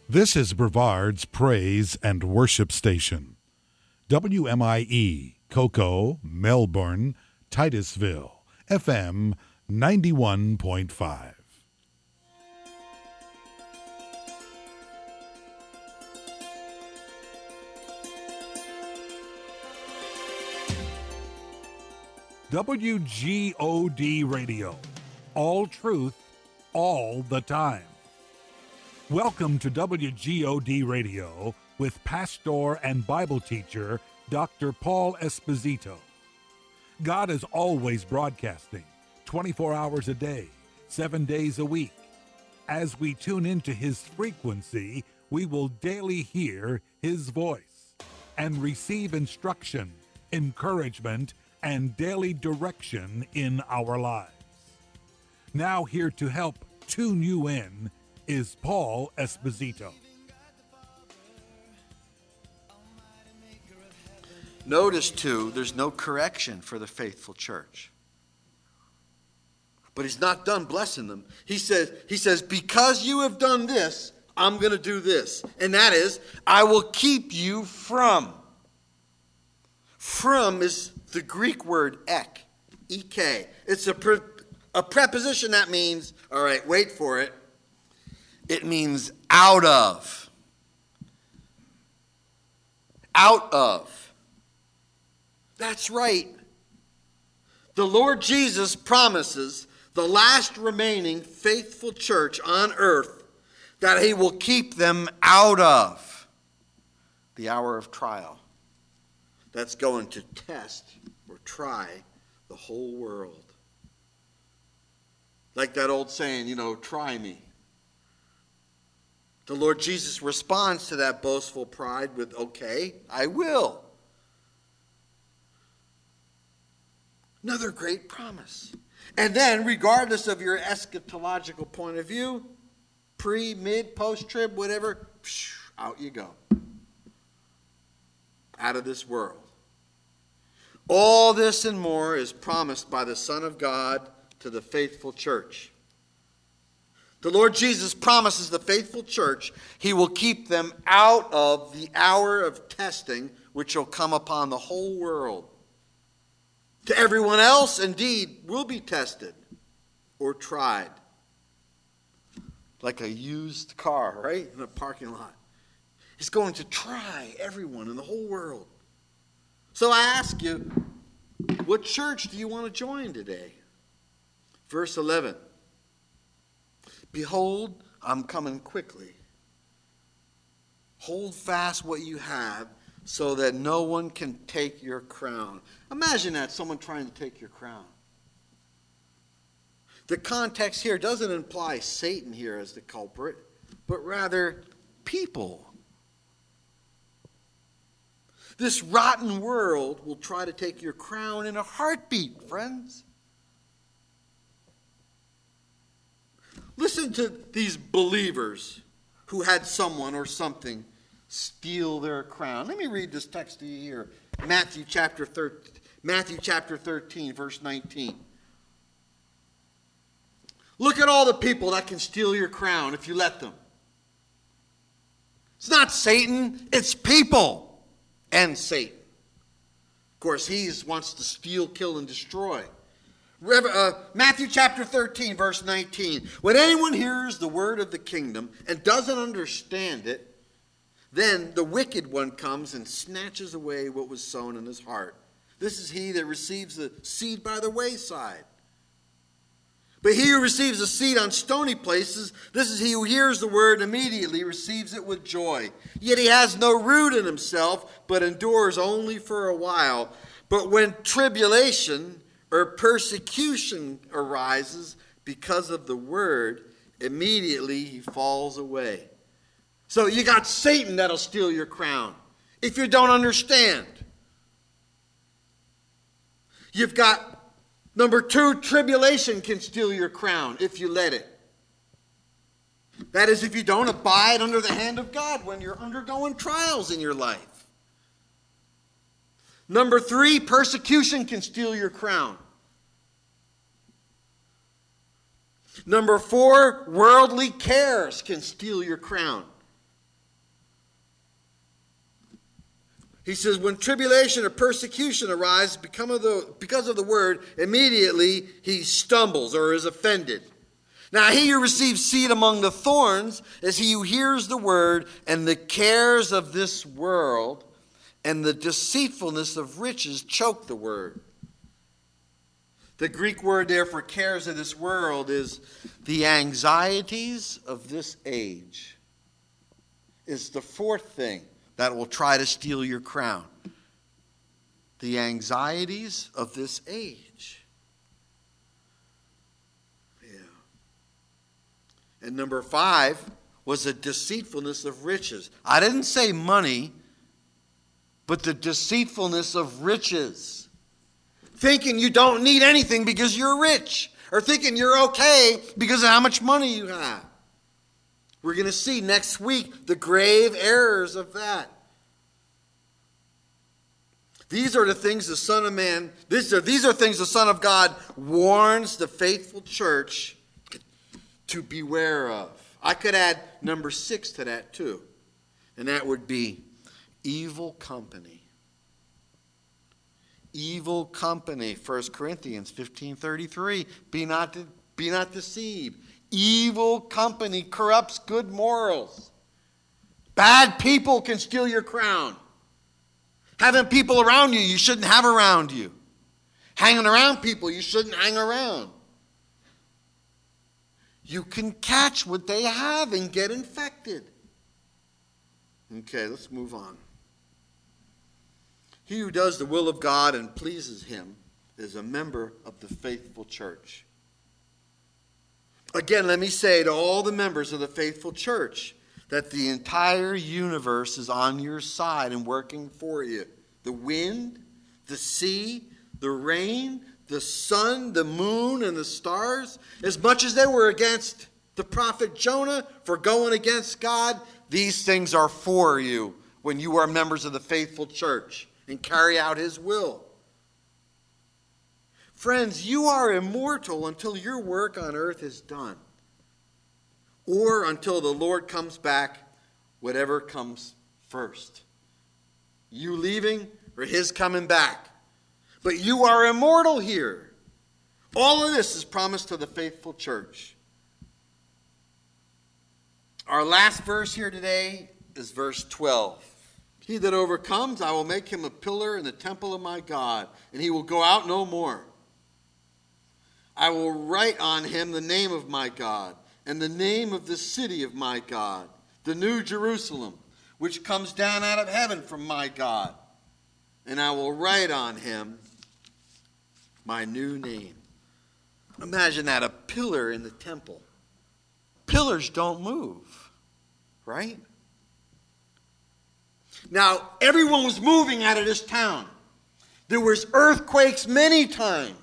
This is Brevard's Praise and Worship Station. WMIE, Cocoa, Melbourne, Titusville, FM 91.5. WGOD Radio. All truth, all the time. Welcome to WGOD Radio with pastor and Bible teacher Dr. Paul Esposito. God is always broadcasting 24 hours a day, 7 days a week. As we tune into his frequency, we will daily hear his voice and receive instruction, encouragement, and daily direction in our lives. Now here to help tune you in is Paul Esposito. Notice, too, there's no correction for the faithful church. But he's not done blessing them. He says, because you have done this, I'm going to do this. And that is, I will keep you from. From is the Greek word ek, ek. It's a preposition that means, all right, wait for it. It means out of. Out of. That's right. The Lord Jesus promises the last remaining faithful church on earth that he will keep them out of the hour of trial. That's going to test or try the whole world. Like that old saying, try me. The Lord Jesus responds to that boastful pride with, okay, I will. Another great promise. And then, regardless of your eschatological point of view, pre, mid, post-trib, whatever, out you go. Out of this world. All this and more is promised by the Son of God to the faithful church. The Lord Jesus promises the faithful church he will keep them out of the hour of testing which will come upon the whole world. To everyone else, indeed, will be tested or tried. Like a used car, right? In a parking lot. He's going to try everyone in the whole world. So I ask you, what church do you want to join today? Verse 11. Behold, I'm coming quickly. Hold fast what you have so that no one can take your crown. Imagine that, someone trying to take your crown. The context here doesn't imply Satan here as the culprit, but rather people. This rotten world will try to take your crown in a heartbeat, friends. Listen to these believers who had someone or something steal their crown. Let me read this text to you here. Matthew chapter 13, verse 19. Look at all the people that can steal your crown if you let them. It's not Satan, it's people. And Satan. Of course, he wants to steal, kill, and destroy. Matthew chapter 13, verse 19. When anyone hears the word of the kingdom and doesn't understand it, then the wicked one comes and snatches away what was sown in his heart. This is he that receives the seed by the wayside. But he who receives the seed on stony places, this is he who hears the word and immediately receives it with joy. Yet he has no root in himself, but endures only for a while. But when tribulation or persecution arises because of the word, immediately he falls away. So you got Satan that'll steal your crown if you don't understand. You've got number 2, tribulation can steal your crown if you let it. That is, if you don't abide under the hand of God when you're undergoing trials in your life. Number 3, persecution can steal your crown. Number 4, worldly cares can steal your crown. He says, when tribulation or persecution arises because of the word, immediately he stumbles or is offended. Now he who receives seed among the thorns is he who hears the word, and the cares of this world and the deceitfulness of riches choke the word. The Greek word there for cares of this world is the anxieties of this age. It's the fourth thing that will try to steal your crown. The anxieties of this age. Yeah. And number 5 was the deceitfulness of riches. I didn't say money, but the deceitfulness of riches. Thinking you don't need anything because you're rich. Or thinking you're okay because of how much money you have. We're going to see next week the grave errors of that. These are the things the Son of Man, these are things the Son of God warns the faithful church to beware of. I could add number 6 to that too. And that would be evil company. Evil company. 1 Corinthians 15:33. Be not deceived. Evil company corrupts good morals. Bad people can steal your crown. Having people around you shouldn't have around you. Hanging around people you shouldn't hang around. You can catch what they have and get infected. Okay, let's move on. He who does the will of God and pleases him is a member of the faithful church. Again, let me say to all the members of the faithful church that the entire universe is on your side and working for you. The wind, the sea, the rain, the sun, the moon, and the stars, as much as they were against the prophet Jonah for going against God, these things are for you when you are members of the faithful church and carry out his will. Friends, you are immortal until your work on earth is done. Or until the Lord comes back, whatever comes first. You leaving or his coming back. But you are immortal here. All of this is promised to the faithful church. Our last verse here today is verse 12. He that overcomes, I will make him a pillar in the temple of my God, and he will go out no more. I will write on him the name of my God, and the name of the city of my God, the new Jerusalem, which comes down out of heaven from my God. And I will write on him my new name. Imagine that, a pillar in the temple. Pillars don't move, right? Now, everyone was moving out of this town. There was earthquakes many times.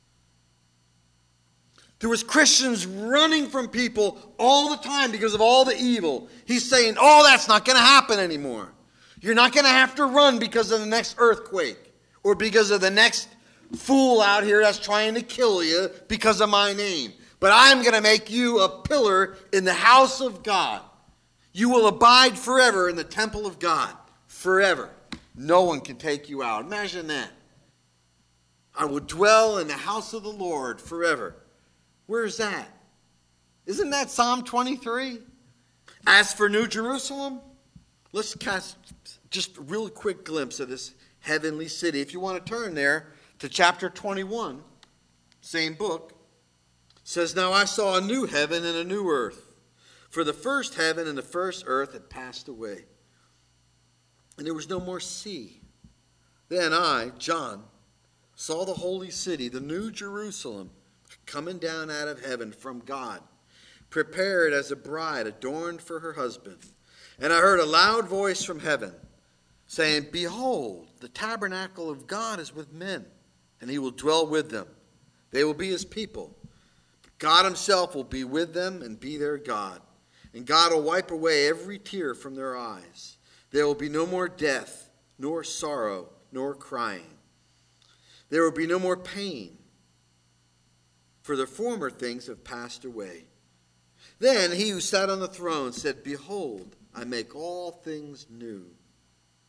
There was Christians running from people all the time because of all the evil. He's saying, oh, that's not going to happen anymore. You're not going to have to run because of the next earthquake or because of the next fool out here that's trying to kill you because of my name. But I'm going to make you a pillar in the house of God. You will abide forever in the temple of God. Forever. No one can take you out. Imagine that. I will dwell in the house of the Lord forever. Where is that? Isn't that Psalm 23? As for New Jerusalem, let's cast just a real quick glimpse of this heavenly city. If you want to turn there to chapter 21, same book, it says, now I saw a new heaven and a new earth. For the first heaven and the first earth had passed away, and there was no more sea. Then I, John, saw the holy city, the new Jerusalem, coming down out of heaven from God, prepared as a bride adorned for her husband. And I heard a loud voice from heaven, saying, behold, the tabernacle of God is with men, and he will dwell with them. They will be his people. God himself will be with them and be their God. And God will wipe away every tear from their eyes. There will be no more death, nor sorrow, nor crying. There will be no more pain, for the former things have passed away. Then he who sat on the throne said, behold, I make all things new.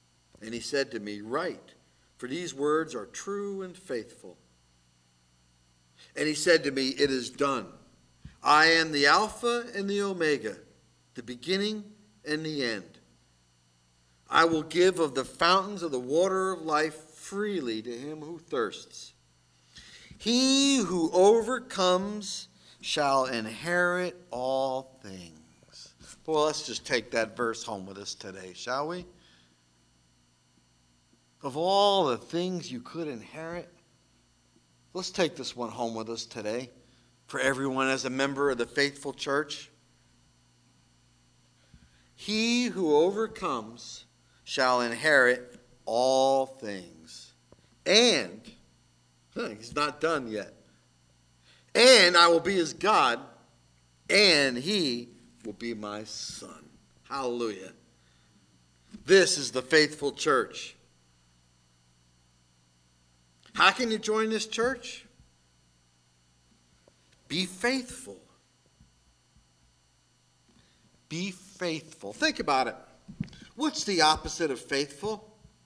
And he said to me, "Write, for these words are true and faithful." And he said to me, "It is done. I am the Alpha and the Omega, the beginning and the end. I will give of the fountains of the water of life freely to him who thirsts. He who overcomes shall inherit all things." Well, let's just take that verse home with us today, shall we? Of all the things you could inherit, let's take this one home with us today for everyone as a member of the faithful church. He who overcomes shall inherit all things. And, he's not done yet. And I will be his God, and he will be my son. Hallelujah. This is the faithful church. How can you join this church? Be faithful. Be faithful. Think about it. What's the opposite of faithful?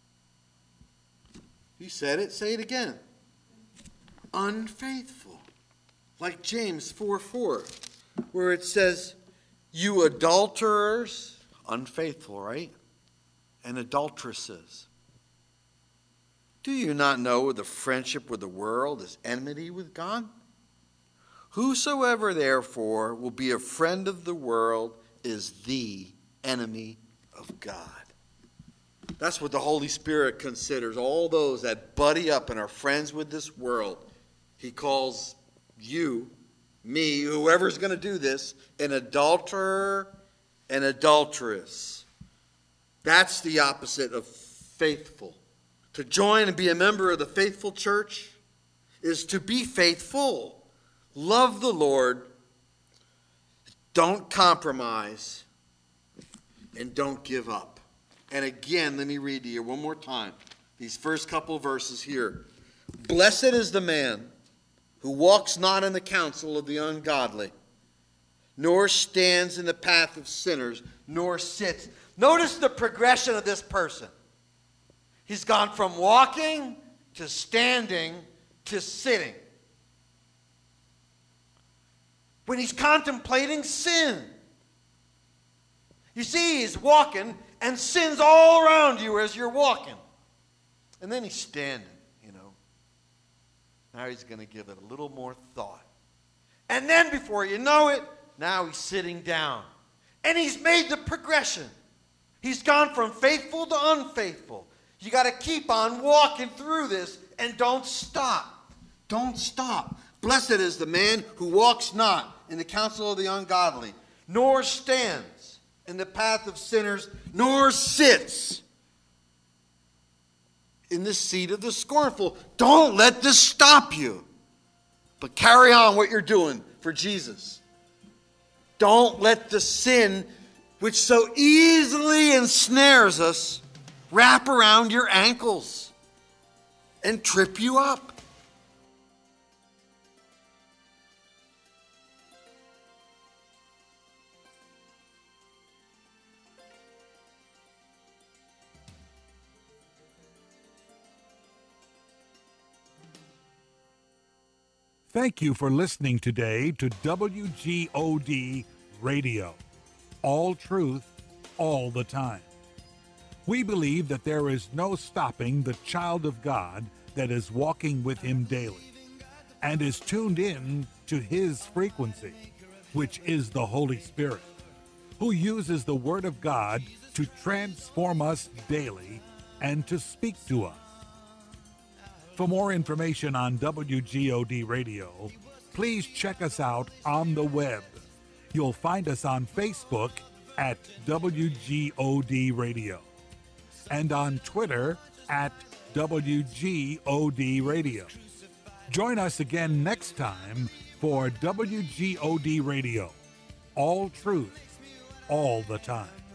You said it. Say it again. Unfaithful. Like James 4:4, where it says, "You adulterers," unfaithful, right? "And adulteresses. Do you not know the friendship with the world is enmity with God? Whosoever therefore will be a friend of the world is the enemy of God." That's what the Holy Spirit considers. All those that buddy up and are friends with this world. He calls you, me, whoever's going to do this, an adulterer and adulteress. That's the opposite of faithful. To join and be a member of the faithful church is to be faithful. Love the Lord. Don't compromise. And don't give up. And again, let me read to you one more time these first couple verses here. "Blessed is the man who walks not in the counsel of the ungodly, nor stands in the path of sinners, nor sits." Notice the progression of this person. He's gone from walking to standing to sitting. When he's contemplating sin, you see he's walking and sin's all around you as you're walking. And then he's standing, Now he's going to give it a little more thought. And then before you know it, now he's sitting down. And he's made the progression. He's gone from faithful to unfaithful. You got to keep on walking through this and don't stop. Don't stop. "Blessed is the man who walks not in the counsel of the ungodly, nor stands in the path of sinners, nor sits in the seat of the scornful." Don't let this stop you, but carry on what you're doing for Jesus. Don't let the sin, which so easily ensnares us, wrap around your ankles and trip you up. Thank you for listening today to WGOD Radio. All truth, all the time. We believe that there is no stopping the child of God that is walking with him daily and is tuned in to his frequency, which is the Holy Spirit, who uses the Word of God to transform us daily and to speak to us. For more information on WGOD Radio, please check us out on the web. You'll find us on Facebook at WGOD Radio and on Twitter at WGOD Radio. Join us again next time for WGOD Radio. All truth, all the time.